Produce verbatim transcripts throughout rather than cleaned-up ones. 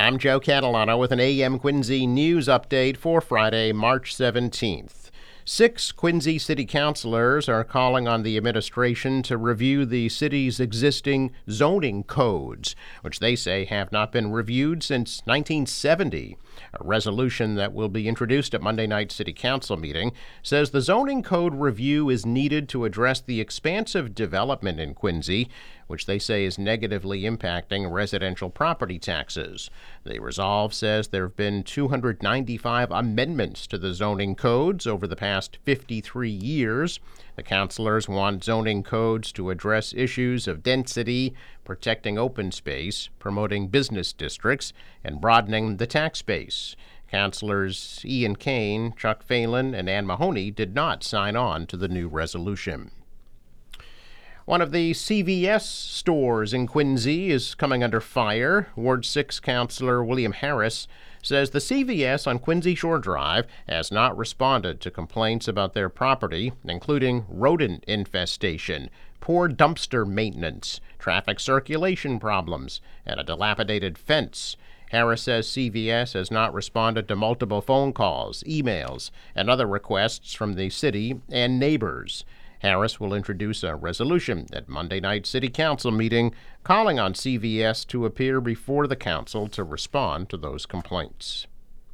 I'm Joe Catalano with an A M Quincy news update for Friday, March seventeenth. Six Quincy City Councilors are calling on the administration to review the city's existing zoning codes, which they say have not been reviewed since nineteen seventy. A resolution that will be introduced at Monday night's City Council meeting says the zoning code review is needed to address the expansive development in Quincy, which they say is negatively impacting residential property taxes. The resolve says there have been two hundred ninety-five amendments to the zoning codes over the past fifty-three years. The councilors want zoning codes to address issues of density, protecting open space, promoting business districts, and broadening the tax base. Councilors Ian Kane, Chuck Phelan, and Ann Mahoney did not sign on to the new resolution. One of the C V S stores in Quincy is coming under fire. Ward six Councilor William Harris says the C V S on Quincy Shore Drive has not responded to complaints about their property, including rodent infestation, poor dumpster maintenance, traffic circulation problems, and a dilapidated fence. Harris says C V S has not responded to multiple phone calls, emails, and other requests from the city and neighbors. Harris will introduce a resolution at Monday night's City Council meeting calling on C V S to appear before the council to respond to those complaints.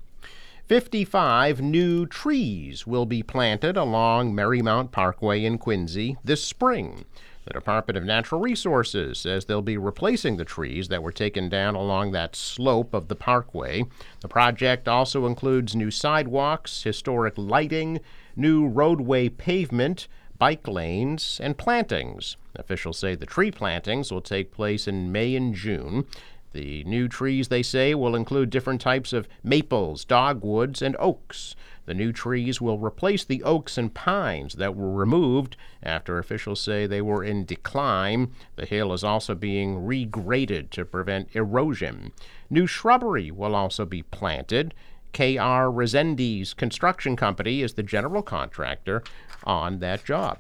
fifty-five new trees will be planted along Marymount Parkway in Quincy this spring. The Department of Natural Resources says they'll be replacing the trees that were taken down along that slope of the parkway. The project also includes new sidewalks, historic lighting, new roadway pavement, bike lanes, and plantings. Officials say the tree plantings will take place in May and June. The new trees, they say, will include different types of maples, dogwoods, and oaks. The new trees will replace the oaks and pines that were removed after officials say they were in decline. The hill is also being regraded to prevent erosion. New shrubbery will also be planted. K R Resendiz Construction Company is the general contractor on that job.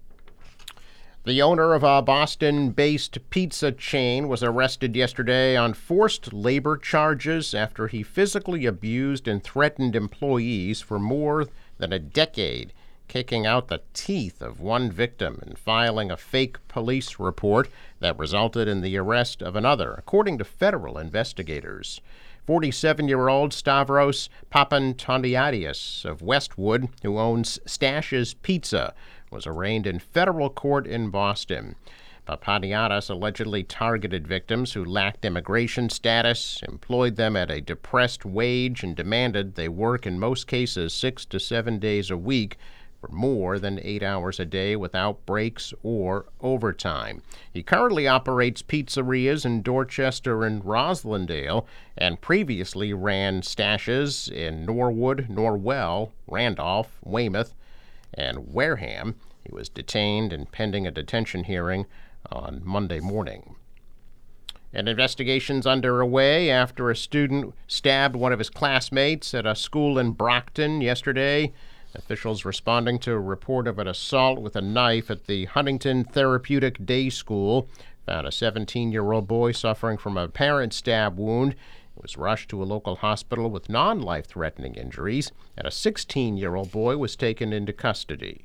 The owner of a Boston-based pizza chain was arrested yesterday on forced labor charges after he physically abused and threatened employees for more than a decade, kicking out the teeth of one victim and filing a fake police report that resulted in the arrest of another, according to federal investigators. forty-seven-year-old Stavros Papantoniadis of Westwood, who owns Stash's Pizza, was arraigned in federal court in Boston. Papaniadis allegedly targeted victims who lacked immigration status, employed them at a depressed wage, and demanded they work in most cases six to seven days a week for more than eight hours a day without breaks or overtime. He currently operates pizzerias in Dorchester and Roslindale and previously ran Stashes in Norwood, Norwell, Randolph, Weymouth, and Wareham. He was detained and pending a detention hearing on Monday morning. An investigation's underway after a student stabbed one of his classmates at a school in Brockton yesterday. Officials responding to a report of an assault with a knife at the Huntington Therapeutic Day School found a seventeen-year-old boy suffering from a apparent stab wound. He was rushed to a local hospital with non-life-threatening injuries, and a sixteen-year-old boy was taken into custody.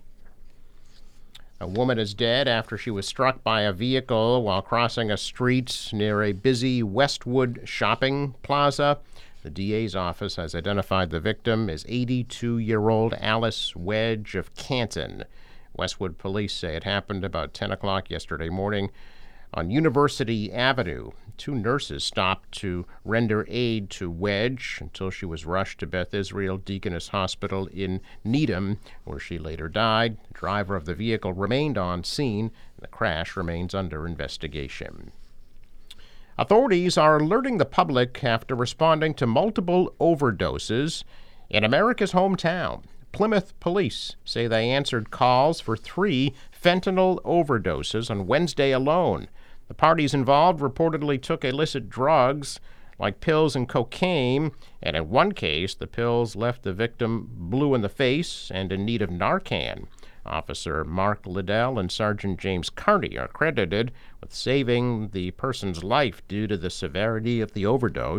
A woman is dead after she was struck by a vehicle while crossing a street near a busy Westwood shopping plaza. The D A's office has identified the victim as eighty-two-year-old Alice Wedge of Canton. Westwood police say it happened about ten o'clock yesterday morning on University Avenue. Two nurses stopped to render aid to Wedge until she was rushed to Beth Israel Deaconess Hospital in Needham, where she later died. The driver of the vehicle remained on scene, and the crash remains under investigation. Authorities are alerting the public after responding to multiple overdoses in America's hometown. Plymouth police say they answered calls for three fentanyl overdoses on Wednesday alone. The parties involved reportedly took illicit drugs like pills and cocaine, and in one case, the pills left the victim blue in the face and in need of Narcan. Officer Mark Liddell and Sergeant James Carney are credited with saving the person's life due to the severity of the overdose.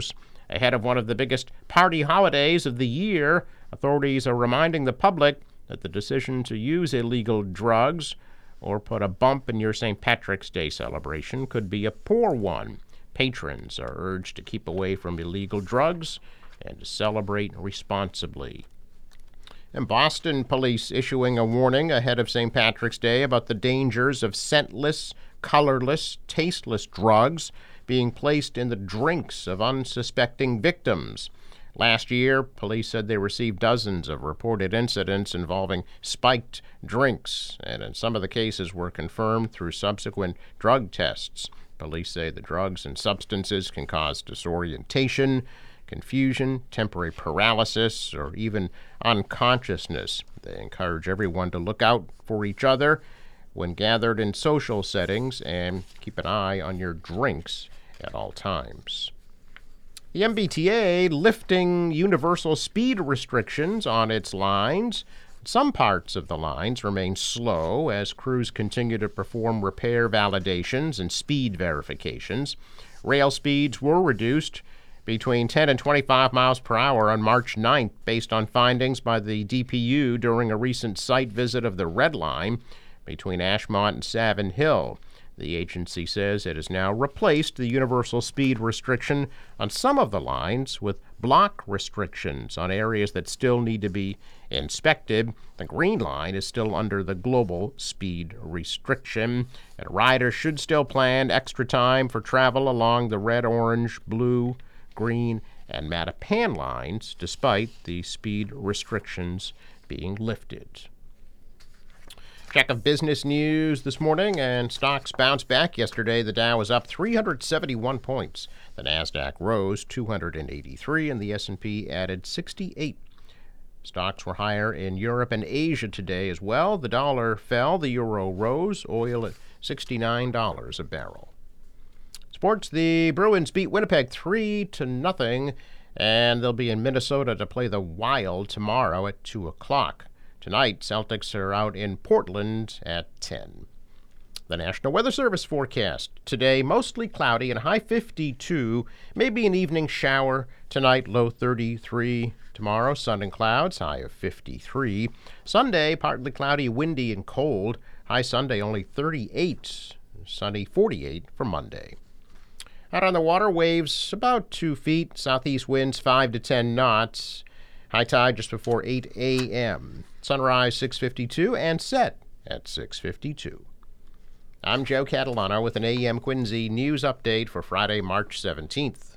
Ahead of one of the biggest party holidays of the year, authorities are reminding the public that the decision to use illegal drugs or put a bump in your Saint Patrick's Day celebration could be a poor one. Patrons are urged to keep away from illegal drugs and to celebrate responsibly. And Boston police issuing a warning ahead of Saint Patrick's Day about the dangers of scentless, colorless, tasteless drugs being placed in the drinks of unsuspecting victims. Last year, police said they received dozens of reported incidents involving spiked drinks, and in some of the cases were confirmed through subsequent drug tests. Police say the drugs and substances can cause disorientation, confusion, temporary paralysis, or even unconsciousness. They encourage everyone to look out for each other when gathered in social settings and keep an eye on your drinks at all times. The M B T A lifting universal speed restrictions on its lines. Some parts of the lines remain slow as crews continue to perform repair validations and speed verifications. Rail speeds were reduced between ten and twenty-five miles per hour on March ninth based on findings by the D P U during a recent site visit of the Red Line between Ashmont and Savin Hill. The agency says it has now replaced the universal speed restriction on some of the lines with block restrictions on areas that still need to be inspected. The Green Line is still under the global speed restriction, and riders should still plan extra time for travel along the red, orange, blue, green, and Mattapan lines despite the speed restrictions being lifted. Check of business news this morning, and stocks bounced back yesterday. The Dow was up three hundred seventy-one points. The Nasdaq rose two hundred eighty-three, and the S and P added sixty-eight. Stocks were higher in Europe and Asia today as well. The dollar fell, the euro rose, oil at sixty-nine dollars a barrel. Sports, the Bruins beat Winnipeg three to nothing, and they'll be in Minnesota to play the Wild tomorrow at two o'clock. Tonight, Celtics are out in Portland at ten. The National Weather Service forecast. Today, mostly cloudy and high fifty-two. Maybe an evening shower. Tonight, low thirty-three. Tomorrow, sun and clouds, high of fifty-three. Sunday, partly cloudy, windy, and cold. High Sunday, only thirty-eight. Sunny, forty-eight for Monday. Out on the water, waves about two feet. Southeast winds five to ten knots. High tide just before eight a.m. Sunrise six fifty-two and set at six fifty-two. I'm Joe Catalano with an A M Quincy news update for Friday, March seventeenth.